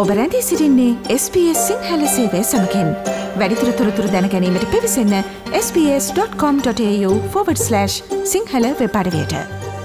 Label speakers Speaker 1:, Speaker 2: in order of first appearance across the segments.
Speaker 1: ඔබ රැඳී සිටින්නේ SBS සිංහල සේවය සමගින්. වැඩිදුර තොරතුරු දැන ගැනීමට පිවිසන්න sbs.com.au/සිංහල වෙබ් අඩවියට.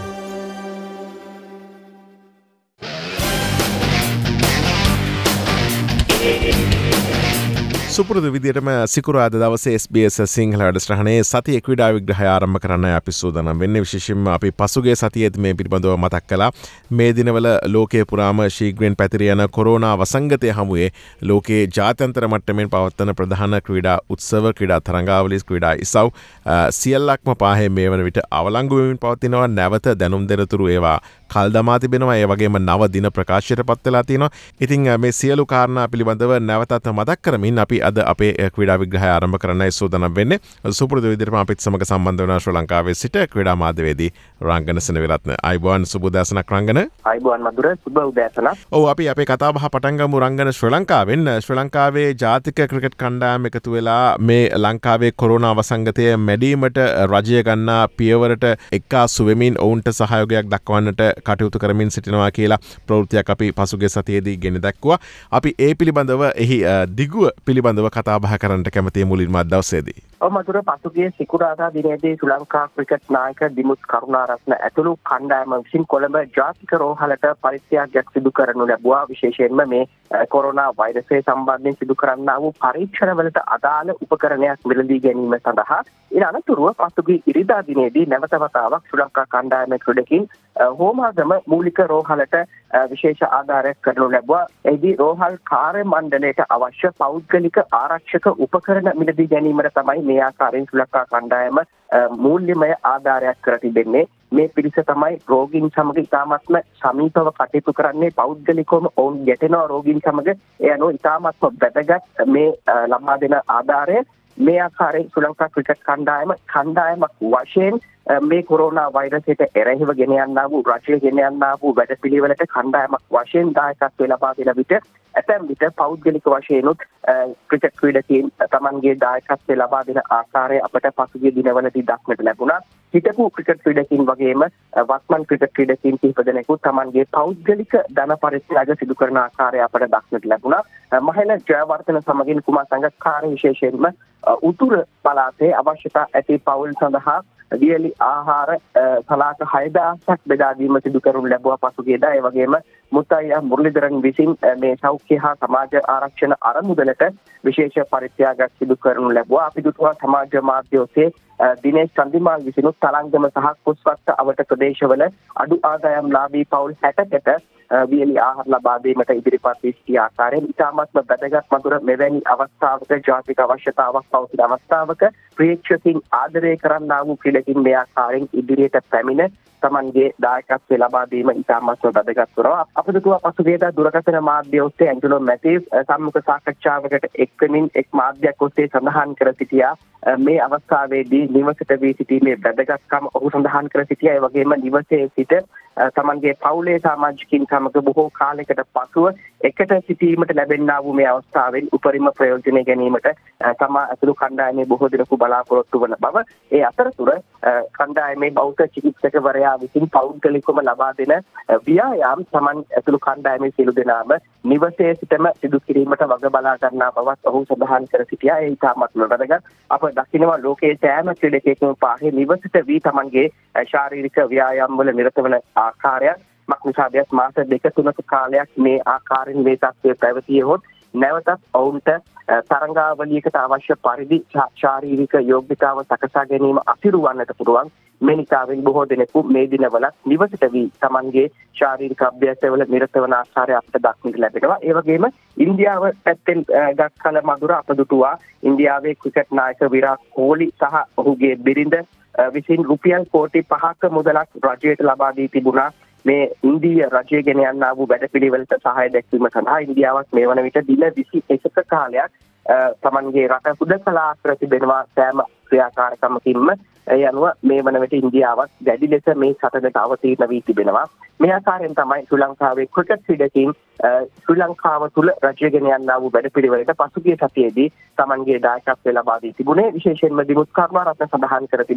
Speaker 2: සුපුරුදු විදියටම සිකුරාද දවසේ SBS සිංහල වැඩසටහනේ සතියේ ක්‍රීඩා විග්‍රහය ආරම්භ කරන්න අපි සූදානම් වෙන්නේ. විශේෂයෙන්ම අපි පසුගිය සතියේදී මේ පිළිබඳව මතක් කළා. මේ දිනවල ලෝකයේ පුරාම ශීඝ්‍රයෙන් පැතිර යන කොරෝනා වසංගතය හමුවේ ලෝකයේ ජාත්‍යන්තර මට්ටමින් පවත්වන ප්‍රධාන ක්‍රීඩා උත්සව, ක්‍රීඩා තරඟාවලි, ක්‍රීඩා ඉසව් සියල්ලක්ම පාහේ මේ වන විට අවලංගු වෙමින් පවතිනවා. නැවත දැනුම් දෙනතුරු ඒවා කල් දමා තිබෙනවා. ඒ වගේම නව දින ප්‍රකාශයට පත් වෙලා තියෙනවා. ඉතින් මේ සියලු කාරණා පිළිබඳව නැවතත් මතක් කරමින් අපි අද අපේ ක්‍රීඩා විග්‍රහය ආරම්භ කරන්නයි සූදානම් වෙන්නේ. සුපුරුදු විදිහටම අපිත් සමග සම්බන්ධ වෙනවා ශ්‍රී ලංකාවේ සිට ක්‍රීඩා මාධ්‍යවේදී රංගන සෙනවිරත්න. අයිබෝන් සුබ උදෑසනක් රංගන.
Speaker 3: අයිබෝන් මధుර සුබ උදෑසනක්.
Speaker 2: ඔව් අපි අපේ කතා බහ පටන් ගමු රංගන ශ්‍රී ලංකාවෙන්. ශ්‍රී ලංකාවේ ජාතික ක්‍රිකට් කණ්ඩායම එකතු වෙලා මේ ලංකාවේ කොරෝනා වසංගතය මැඩීමට රජය ගන්නා පියවරට එක්කාසු වෙමින් ඔවුන්ට සහයෝගයක් දක්වන්නට කටයුතු කරමින් සිටිනවා කියලා ප්‍රවෘත්තියක් අපි පසුගිය සතියේදී ගෙන දැක්වුවා. අපි ඒ පිළිබඳව එහි දිගුව පිළිබඳව කතා බහ කරන්නට කැමතියි මුලින්ම අද දවසේදී.
Speaker 3: ඔව් මధుර පසුගිය සිකුරාදා දිනේදී ශ්‍රී ලංකා ක්‍රිකට් නායක දිමුත් කරුණාරත්න ඇතුළු කණ්ඩායම විසින් කොළඹ ජාතික රෝහලට පරිත්‍යාගයක් සිදු කරනු ලැබුවා. විශේෂයෙන්ම මේ කොරෝනා වෛරසය සම්බන්ධයෙන් සිදු කරන්නා වූ පරීක්ෂණවලට අදාළ උපකරණයක් මිලදී ගැනීම සඳහා ඉන් අනතුරුව පසුගිය ඉරිදා දිනේදී නැවත වතාවක් ශ්‍රී ලංකා කණ්ඩායමේ ක්‍රීඩකින් හෝමාගම මූලික රෝහලට විශේෂ ආධාරයක් කරනු ලැබුවා. එහිදී රෝහල් කාර්ය මණ්ඩලයට අවශ්‍ය පෞද්ගලික ආරක්ෂක උපකරණ මිලදී ගැනීමට තමයි මේ ආකාරයෙන් ශ්‍රී ලංකා කණ්ඩායම මූල්‍යමය ආධාරයක් කර තිබෙන්නේ. මේ පිරිස තමයි රෝගීන් සමග ඉතාමත්ම සමීපව කටයුතු කරන්නේ. පෞද්ගලිකවම ඔවුන් ගැටෙනවා රෝගීන් සමග. ඒ අනුව ඉතාමත්ම වැදගත් මේ ලබා දෙන ආධාරය මේ ආකාරයෙන් ශ්‍රී ලංකා ක්‍රිකට් කණ්ඩායමක් වශයෙන් මේ කොරෝනා වෛරසයට එරෙහිව ගෙන යන්නා වූ රජය ගෙන යන්නා වූ වැඩපිළිවෙලට කණ්ඩායමක් වශයෙන් දායකත්වය ලබා දෙන විට ඇතැම් විට පෞද්ගලික වශයෙන්ුත් ක්‍රිකට් ක්‍රීඩකයන් තමන්ගේ දායකත්වය ලබා දෙන ආකාරය අපට පසුගිය දිනවලදී දක්නට ලැබුණා. හිටපු ක්‍රිකට් ක්‍රීඩකයන් වගේම වත්මන් ක්‍රිකට් ක්‍රීඩකයන් කිහිප දෙනෙකුත් තමන්ගේ පෞද්ගලික ධන පරිත්‍යාග සිදු කරන ආකාරය අපට දක්නට ලැබුණා. මහේල ජයවර්ධන සමගින් කුමාර සංඝකාරී විශේෂයෙන්ම උතුර පළාතේ අවශ්‍යතා ඇති පවුල් සඳහා වියලි ආහාර සලාක 6000ක් බෙදා දීම සිදු කරනු ලැබුවා පසුගියදා. ඒ වගේම මුත්තයියා මුරලිදරන් විසින් මේ සෞඛ්‍ය හා සමාජ ආරක්ෂණ අරමුදලට විශේෂ පරිත්‍යාගයක් සිදු කරනු ලැබුවා. අපි දුටුවා සමාජ මාධ්‍ය ඔස්සේ දිනේෂ් චන්දිමාල් විසිනුත් තලංගම සහ කුස්වත්ත අවට ප්‍රදේශවල අඩු ආදායම් ලාභී පවුල් 60කට වියලි ආහාර ලබා දීමට ඉදිරිපත් වී සිටි ආකාරයෙන් ඉතාමත්ම වැදගත් මధుර මෙවැනි අවස්ථාවක ජාතික අවශ්‍යතාවක් පවතින අවස්ථාවක ප්‍රේක්ෂකයන් ආදරය කරන්නා වූ ක්‍රීඩකින් මේ ආකාරයෙන් ඉදිරියට පැමිණ තමන්ගේ දායකත්වය ලබා දීම ඉතාමත්ම වැදගත් වෙනවා. අප දුටුවා පසුගියදා දුරකථන මාධ්‍ය ඔස්සේ ඇන්ජලෝ මැතිව් සම්මුඛ සාකච්ඡාවකට එක්වෙමින් එක් මාධ්‍යයක් ඔස්සේ සඳහන් කර සිටියා මේ අවස්ථාවේදී නිවසට වී සිටීමේ වැදගත්කම ඔහු සඳහන් කර සිටියා. ඒ වගේම නිවසේ සිට තමන්ගේ පවුලේ සමාජිකින් සමග බොහෝ කාලයකට පසුව එකට සිටීමට ලැබෙනා වූ මේ අවස්ථාවෙන් උපරිම ප්‍රයෝජනය ගැනීමට තමා ඇතුළු කණ්ඩායමේ බොහෝ දෙනෙකු බලාපොරොත්තු වන බව. ඒ අතරතුර කණ්ඩායමේ බෞද්ධ චිකිත්සකවරයා විසින් පෞද්ගලිකවම ලබා දෙන ව්‍යායාම් තමන් ඇතුළු කණ්ඩායමේ සියලු දෙනාම නිවසේ සිටම සිදු කිරීමට වග බලා ගන්නා බවත් ඔහු සඳහන් කර සිටියා. ඒ ඉතාමත්ම වැදගත්. අප දකිනවා ලෝකයේ සෑම ක්‍රීඩකයෙකුම පාහේ නිවසට වී තමන්ගේ ශාරීරික ව්‍යායාම් වල නිරත වන ආකාරයක් මක්නිසාදයක් මාස 2-3ක කාලයක් මේ ආකාරයෙන් මේ තත්ත්වය පැවතියොත් නැවතත් ඔවුන්ට තරඟාවලියකට අවශ්‍ය පරිදි ශාරීරික යෝග්‍යතාව සකසා ගැනීම අසිරු වන්නට පුළුවන්. මේ නිසාවෙන් බොහෝ දෙනෙකු මේ දිනවල නිවසට වී තමන්ගේ ශාරීරික අභ්‍යාසවල නිරත වන ආකාරය අපට දක්නට ලැබෙනවා. ඒ වගේම ඉන්දියාව පැත්තෙන් ගත් කල මధుර අප දුටුවා ඉන්දියාවේ ක්‍රිකට් නායක විරාට් කොහ්ලි සහ ඔහුගේ බිරිඳ විසින් රුපියල් කෝටි 5ක මුදලක් රජයට ලබා දී තිබුණා. මේ ඉන්දිය රජය ගෙන යන්නා වූ වැඩපිළිවෙලට සහාය දැක්වීම සඳහා ඉන්දියාවක් මේ වන විට දින 21ක කාලයක් තමන්ගේ රට හුදකලා කර තිබෙනවා සෑම ක්‍රියාකාරකමකින්ම. ඒ අනුව මේ වන විට ඉන්දියාවත් වැඩි ලෙස මේ සටනට අවතීර්ණ වී තිබෙනවා. මේ ආකාරයෙන් තමයි ශ්‍රී ලංකාවේ ක්‍රිකට් ක්‍රීඩකයන් ශ්‍රී ලංකාව තුළ රජය ගෙන යන්නා වූ වැඩපිළිවෙලට පසුගිය සතියේදී තමන්ගේ දායකත්වය ලබා දී තිබුණේ. විශේෂයෙන්ම දිමුත් කරුණාරත්න සඳහන් කර තිබුණා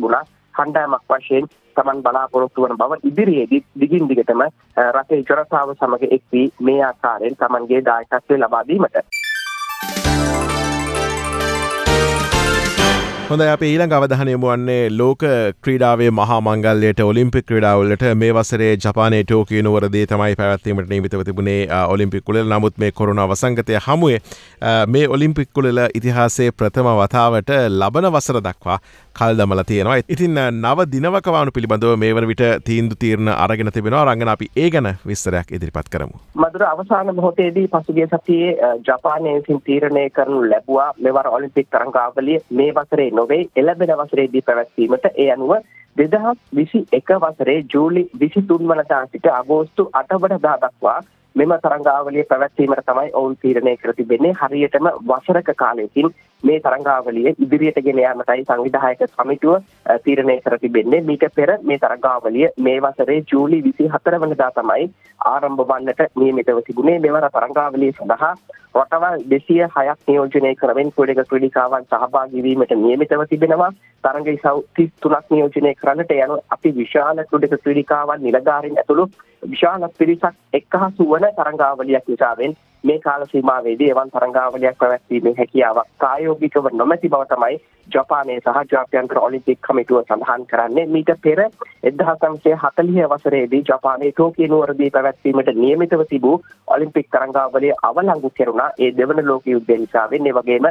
Speaker 3: කණ්ඩායමක් වශයෙන් තමන් බලාපොරොත්තු වන බව ඉදිරියේදී දිගින් දිගටම රටේ ජනතාව සමග එක් වී මේ ආකාරයෙන් තමන්ගේ දායකත්වය ලබා දීමට.
Speaker 2: හොඳයි අපි ඊළඟ අවධානය යොමු වන්නේ ලෝක ක්‍රීඩාවේ මහා මංගල්‍යයට ඔලිම්පික් ක්‍රීඩාවලට මේ වසරේ ජපානයේ ටෝකියෝ නුවරදී තමයි පැවැත්වීමට නියමිතව තිබුණේ ඔලිම්පික් කුලෙල. නමුත් මේ කොරෝනා වසංගතය හමුවේ මේ ඔලිම්පික් කුලෙල ඉතිහාසයේ ප්‍රථම වතාවට ලබන වසර දක්වා කල් දමලා තියෙනවා. ඉතින් නව දිනවකවානු පිළිබඳව මේ වන විට තීන්දුව අරගෙන තිබෙනවා. රංගන අපි ඒ ගැන විස්තරයක් ඉදිරිපත් කරමු.
Speaker 3: මధుර අවසාන මොහොතේදී පසුගිය සතියේ ජපානයේ විසින් තීරණය කරනු ලැබුවා මෙවර ඔලිම්පික් තරඟාවලිය මේ වසරේ නොවේ එළඹෙන වසරේදී පැවැත්වීමට. ඒ අනුව 2021 වසරේ ජූලි 23 වනදා සිට අගෝස්තු 8 වනදා දක්වා මෙම තරඟාවලිය පැවැත්වීමට තමයි ඔවුන් තීරණය කර තිබෙන්නේ. හරියටම වසරක කාලයකින් මේ තරඟාවලිය ඉදිරියට ගෙන යාමටයි සංවිධායක සමිතිය තීරණය කර තිබෙන්නේ. මීට පෙර මේ තරඟාවලිය මේ වසරේ ජූලි 24 වනදා තමයි ආරම්භ වන්නට නියමිතව තිබුණේ. මෙවර තරඟාවලිය සඳහා රටවල් 206ක් නියෝජනය කරමින් ක්‍රීඩිකාවන් සහභාගී වීමට නියමිතව තිබෙනවා. තරඟ ඉසව් 33ක් නියෝජනය කරන්නට යන අපි විශාල ක්‍රීඩිකාවන් නිලධාරීන් ඇතුළු විශාල පිරිසක් එක්කහසු වන තරඟාවලියක් නිසාවෙන් මේ කාල සීමාවේදී එවන් තරඟාවලියක් පැවැත්වීමේ හැකියාවක් ප්‍රායෝගිකව නොමැති බව තමයි ජපානයේ සහ ජාත්‍යන්තර ඔලිම්පික් කමිටුව සඳහන් කරන්නේ. මීට පෙර 1940 වසරේදී ජපානයේ ටෝකියෝ නුවරදී පැවැත්වීමට නියමිතව තිබූ ඔලිම්පික් තරඟාවලිය අවලංගු කෙරුණා. ඒ දෙවන ලෝක යුද්ධය නිසාවෙන්. ඒ වගේම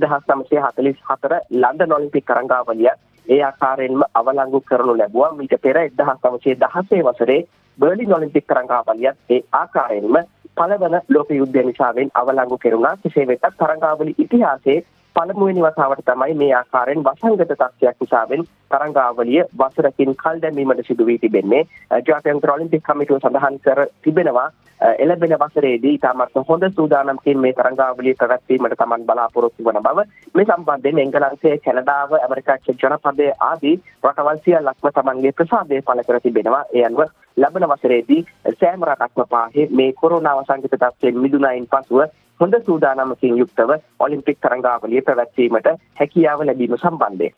Speaker 3: 1944 ලන්ඩන් ඔලිම්පික් තරඟාවලිය ඒ ආකාරයෙන්ම අවලංගු කරනු ලැබුවා. මීට පෙර 1916 වසරේ බර්ලින් ඔලිම්පික් තරඟාවලියත් ඒ ආකාරයෙන්ම පළවන ලෝක යුද්ධය නිසාවෙන් අවලංගු කෙරුණා. කෙසේ වෙතත් තරඟාවලි ඉතිහාසයේ පළමුවෙනි වතාවට තමයි මේ ආකාරයෙන් වසංගත තත්ත්වයක් නිසාවෙන් තරඟාවලිය වසරකින් කල් දැමීමට සිදු වී තිබෙන්නේ. ජාත්‍යන්තර ඔලිම්පික් කමිටුව සඳහන් කර තිබෙනවා එළඹෙන වසරේදී ඉතාමත් හොඳ සූදානම්කින් මේ තරඟාවලිය පැවැත්වීමට තමන් බලාපොරොත්තු වන බව. මේ සම්බන්ධයෙන් එංගලන්තය, කැනඩාව, ඇමරිකාච්ච ජනපදයේ ආදී රටවල් සියල්ලක්ම තමන්ගේ ප්‍රසාදය පළ කර තිබෙනවා. ඒ අනුව ලබන වසරේදී සෑම රටක්ම පාහේ මේ කොරෝනා වසංගත තත්ත්වයෙන් මිදුණයින් පසුව හොඳ සූදානමකින් යුක්තව ඔලිම්පික් තරඟාවලිය පැවැත්වීමට හැකියාව ලැබීම සම්බන්ධයෙන්.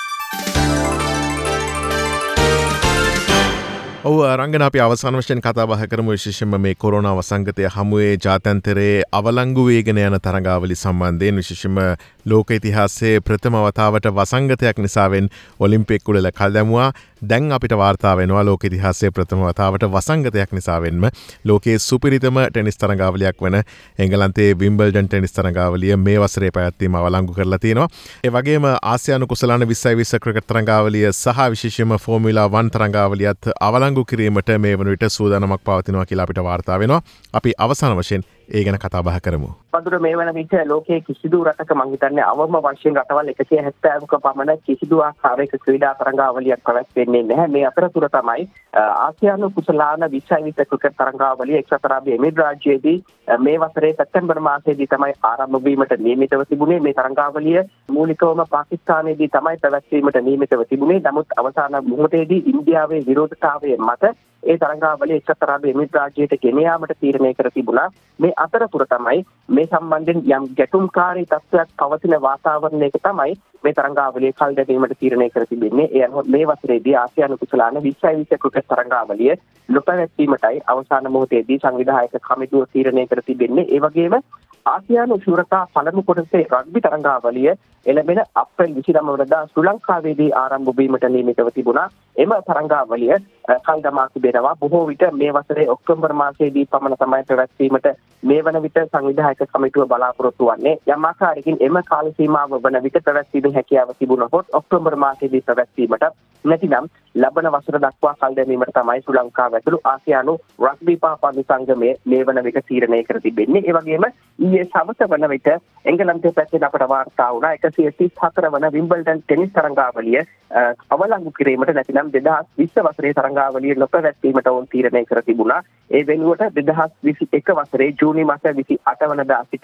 Speaker 2: ඔව් රංගන අපි අවසාන වශයෙන් කතා බහ කරමු විශේෂයෙන්ම මේ කොරෝනා වසංගතය හමුවේ ජාත්‍යන්තරයේ අවලංගු වේගෙන යන තරඟාවලි සම්බන්ධයෙන් විශේෂයෙන්ම ලෝක ඉතිහාසයේ ප්‍රථම වතාවට වසංගතයක් නිසාවෙන් ඔලිම්පික් කුලෙල කල් දැමුවා. දැන් අපිට වාර්තා වෙනවා ලෝක ඉතිහාසයේ ප්‍රථම වතාවට වසංගතයක් නිසාවෙන්ම ලෝකයේ සුපිරිතම ටෙනිස් තරඟාවලියක් වන එංගලන්තයේ විම්බල්ඩන් ටෙනිස් තරඟාවලිය මේ වසරේ පැවැත්වීම අවලංගු කරලා තියෙනවා. ඒ වගේම ආසියානු කුසලාන 2020 ක්‍රිකට් තරඟාවලිය සහ විශේෂයෙන්ම ෆෝමියුලා 1 තරඟාවලියත් අවලංගු කිරීමට මේ වන විට සූදානමක් පවතිනවා කියලා අපිට වාර්තා වෙනවා. අපි අවසාන වශයෙන් ඒ ගැන කතා බහ කරමු.
Speaker 3: වදුර මේ වන විට ලෝකයේ කිසිදු රටක මං හිතන්නේ අවම වශයෙන් රටවල් 170ක පමණ කිසිදු ආකාරයක ක්‍රීඩා තරඟාවලියක් පැවැත්වෙන්නේ නැහැ. මේ අතරතුර තමයි ආසියානු කුසලාන 2020 ක්‍රිකට් තරඟාවලිය එක්සත් අරාබි එමිරාජ්‍යයේදී මේ වසරේ සැප්තැම්බර් මාසයේදී තමයි ආරම්භ වීමට නියමිතව තිබුණේ. මේ තරඟාවලිය මූලිකවම පාකිස්තානයේදී තමයි පැවැත්වීමට නියමිතව තිබුණේ. නමුත් අවසාන මොහොතේදී ඉන්දියාවේ විරෝධතාවය මත ඒ තරඟාවලිය එක්සත් අරාබි එමිරාජ්‍යයට ගෙන යාමට තීරණය කර තිබුණා. මේ අතරතුර තමයි මේ සම්බන්ධයෙන් යම් ගැටුම්කාරී තත්ත්වයක් පවතින වාතාවරණයක තමයි මේ තරඟාවලිය කල් දැමීමට තීරණය කර තිබෙන්නේ. ඒ අනුව මේ වසරේදී ආසියානු කුසලාන 2020 ක්‍රිකට් තරඟාවලිය නොපැවැත්වීමටයි අවසාන මොහොතේදී සංවිධායක කමිටුව තීරණය කර තිබෙන්නේ. ඒ වගේම ආසියානු ශූරතා පළමු කොටසේ රග්බි තරඟාවලිය එළඹෙන අප්‍රේල් 29 වනදා ශ්‍රී ලංකාවේදී ආරම්භ වීමට නියමිතව තිබුණා. එම තරඟාවලිය කල් දමා තිබෙනවා. බොහෝ විට මේ වසරේ ඔක්තෝබර් මාසයේදී පමණ තමයි පැවැත්වීමට මේ වන විට සංවිධායක කමිටුව බලාපොරොත්තු වන්නේ. යම් ආකාරයකින් එම කාල සීමාව වන විට පැවැත්වීමේ හැකියාව තිබුණහොත් ඔක්තෝබර් මාසයේදී පැවැත්වීමට නැතිනම් ලබන වසර දක්වා කල් දැමීමට තමයි ශ්‍රී ලංකාව ඇතුළු ආසියානු රග්බි පාපන්දු සංගමය මේ වන විට තීරණය කර තිබෙන්නේ. ඒ වගේම ඊයේ සවස වන විට එංගලන්තයේ පැත්තෙන් අපට වාර්තා වුණා 134 වන විම්බල්ඩන් ටෙනිස් තරඟාවලිය අවලංගු කිරීමට නැතිනම් 2020 වසරේ තරඟාවලිය නොපැවැත්වීමට වුන් තීරණය කර තිබුණා. ඒ වෙනුවට 2021 වසරේ ජූනි මාස 28 වනදා සිට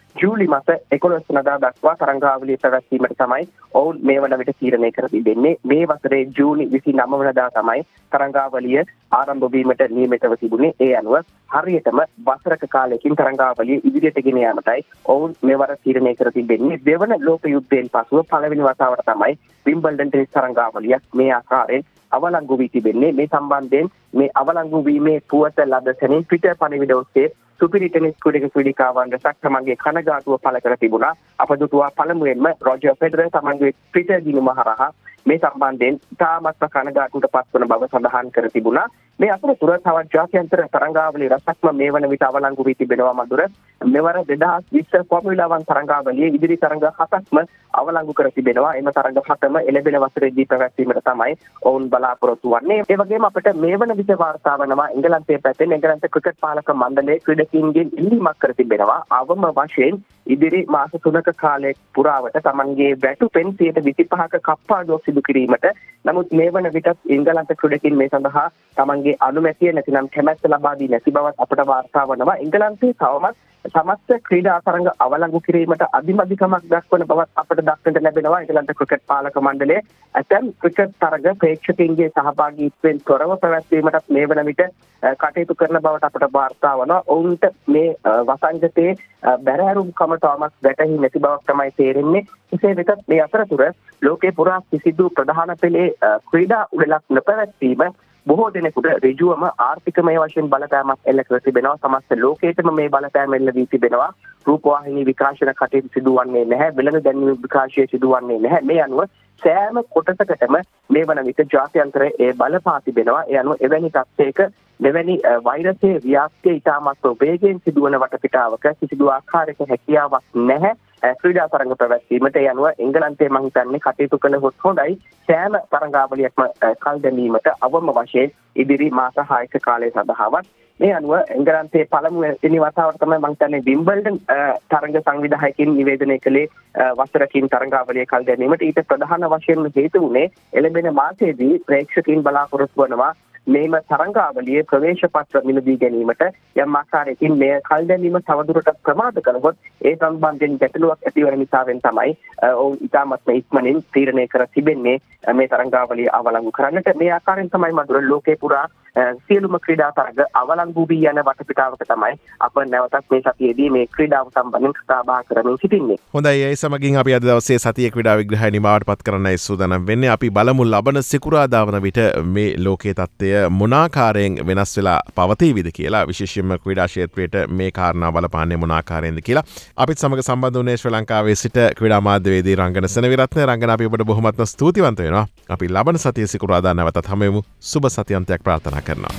Speaker 3: ජූලි මාස 11 වෙනිදා දක්වා තරංගාවලිය පැවැත්වීමට තමයි ඔවුන් මේ වන විට තීරණය කර තිබෙන්නේ. මේ වසරේ ජූනි 29 වෙනිදා තමයි තරංගාවලිය ආරම්භ වීමට නියමිතව තිබුණේ. ඒ අනුව හරියටම වසරක කාලයකින් තරංගාවලිය ඉදිරියට ගෙන යාමටයි ඔවුන් මෙවර තීරණය කර තිබෙන්නේ. දෙවන ලෝක යුද්ධයෙන් පසුව පළවෙනි වතාවට තමයි විම්බල්ඩන් ටෙනිස් තරංගාවලියක් මේ ආකාරයෙන් අවලංගු වී තිබෙන්නේ. මේ සම්බන්ධයෙන් මේ අවලංගු වීමේ පුවත ලද සැනින් Twitter පණිවිඩ ඔස්සේ සුපිරි ටෙනිස් ක්‍රීඩිකාවන් රැසක් තමන්ගේ කනගාටුව පළ කර තිබුණා. අප දුටුවා පළමුවෙන්ම රොජර් ෆෙඩරර් තමන්ගේ Twitter ගිණුම හරහා මේ සම්බන්ධයෙන් ඉතාමත්ම කනගාටුවට පත්වන බව සඳහන් කර තිබුණා. මේ අතරතුර තවත් ජාත්‍යන්තර තරංගාවලිය රැසක්ම මේ වන විට අවලංගු වී තිබෙනවා මధుර. මෙවර 2020 ෆෝමියුලා 1 තරංගාවලියේ ඉදිරි තරංග 7ක්ම අවලංගු කර තිබෙනවා. එම තරංග 7ම එළඹෙන වසරේදී පැවැත්වීමට තමයි ඔවුන් බලාපොරොත්තු වන්නේ. ඒ වගේම අපිට මේ වන විට වාර්තා වනවා එංගලන්තයේ පැත්තෙන් එංගලන්ත ක්‍රිකට් පාලක මණ්ඩලයේ ක්‍රීඩකයින්ගෙන් ඉල්ලීමක් කර තිබෙනවා. අවම වශයෙන් ඉදිරි මාස 3ක කාලයක් පුරාවට තමන්ගේ වැටුපෙන් 25%ක කප්පාදුවක් සිදු කිරීමට. නමුත් මේ වන විට එංගලන්ත ක්‍රීඩකයින් මේ සඳහා තමන්ගේ අනුමැතිය නැතිනම් කැමැත්ත ලබා දී නැති බවත් අපට වාර්තා වනවා. එංගලන්තයේ තවමත් සමස්ත ක්‍රීඩා තරඟ අවලංගු කිරීමට අධිමදිකමක් දක්වන බවත් අපට දක්නට ලැබෙනවා. එංගලන්ත ක්‍රිකට් පාලක මණ්ඩලය ඇතැම් ක්‍රිකට් තරඟ ප්‍රේක්ෂකයින්ගේ සහභාගීත්වයෙන් තොරව පැවැත්වීමටත් මේ වන විට කටයුතු කරන බවට අපට වාර්තා වනවා. ඔවුන්ට මේ වසංගතයේ බැරෑරුම්කම තවමත් වැටහි නැති බවක් තමයි තේරෙන්නේ. එසේ වෙතත් මේ අතරතුර ලෝකේ පුරා කිසිදු ප්‍රධාන පෙළේ ක්‍රීඩා උළෙලක් නොපැවැත්වීම බොහෝ දෙනෙකුට ඍජුවම ආර්ථිකමය වශයෙන් බලපෑමක් එල්ල කර තිබෙනවා. සමස්ත ලෝකයේම මේ බලපෑම එල්ල වී තිබෙනවා. රූපවාහිනී විකාශන කටයුතු සිදුවන්නේ නැහැ. වෙළඳ දැන්වීම් විකාශය සිදුවන්නේ නැහැ. මේ අනුව සෑම කොටසකටම මේ වන විට ජාත්‍යන්තරයේ ඒ බලපා තිබෙනවා. ඒ අනුව එවැනි තත්ත්වයක මෙවැනි වෛරසයේ ව්‍යාප්තිය ඉතාමත් වේගයෙන් සිදුවන වටපිටාවක කිසිදු ආකාරයක හැකියාවක් නැහැ ක්‍රීඩා තරඟ පැවැත්වීමට. ඒ අනුව එංගලන්තයේ මම හිතන්නේ කටයුතු කළහොත් හොඳයි. සෑම තරඟාවලියක්ම කල් දැමීමට අවම වශයෙන් ඉදිරි මාස 6ක කාලය සඳහාවත්. මේ අනුව එංගලන්තයේ පළමුවෙනි වතාවට තමයි මම හිතන්නේ විම්බල්ඩන් තරඟ සංවිධායකයින් නිවේදනය කළේ වසරකින් තරඟාවලිය කල් දැමීමට. ඊට ප්‍රධාන වශයෙන් හේතු වුණේ එළඹෙන මාසයේදී ප්‍රේක්ෂකයින් බලාපොරොත්තු වනවා මේම තරංගාවලියේ ප්‍රවේශ පත්‍ර මිලදී ගැනීමට. යම් ආකාරයකින් මේ කල් දැමීම තවදුරටත් ප්‍රමාද කළහොත් ඒ සම්බන්ධයෙන් ගැටලුවක් ඇතිවන නිසාවෙන් තමයි ඔවුන් ඉතාමත් ඉක්මනින් තීරණය කර තිබෙන්නේ මේ තරංගාවලිය අවලංගු කරන්නට. මේ ආකාරයෙන් තමයි මధుර ලෝකේ පුරා සියලුම ක්‍රීඩා තරඟ අවලංගු වී යන වටපිටාවක තමයි අප නැවතත් මේ සතියේදී මේ ක්‍රීඩාව සම්බන්ධයෙන් කතා බහ කරමින් සිටින්නේ.
Speaker 2: හොඳයි, ඒ සමගින් අපි අද දවසේ සතියේ ක්‍රීඩා විග්‍රහය නිමාවට පත් කරන්නයි සූදානම් වෙන්නේ. අපි බලමු ලබන සිකුරාදා වන විට මේ ලෝකයේ තත්ත්වය මොනාකාරයෙන් වෙනස් වෙලා පවතීවිද කියලා. විශේෂයෙන්ම ක්‍රීඩා ක්ෂේත්‍රයට මේ කාරණා බලපාන්නේ මොනාකාරයෙන්ද කියලා. අපිත් සමග සම්බන්ධ වුණේ ශ්‍රී ලංකාවේ සිට ක්‍රීඩා මාධ්‍යවේදී රංගන සෙනවිරත්න. රංගන, අපි ඔබට බොහොමත්ම ස්තුතිවන්ත වෙනවා. අපි ලබන සතියේ සිකුරාදා නැවතත් හමු වෙමු. සුබ සතියන්තයක් ප්‍රාර්ථනා කරනවා.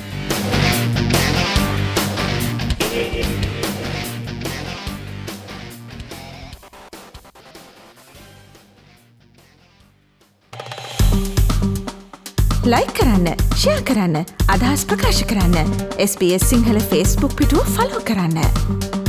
Speaker 1: ලයික් කරන්න, ෂෙයා කරන්න, අදහස් ප්‍රකාශ කරන්න. SBS සිංහල Facebook පිටුව ෆලෝ කරන්න.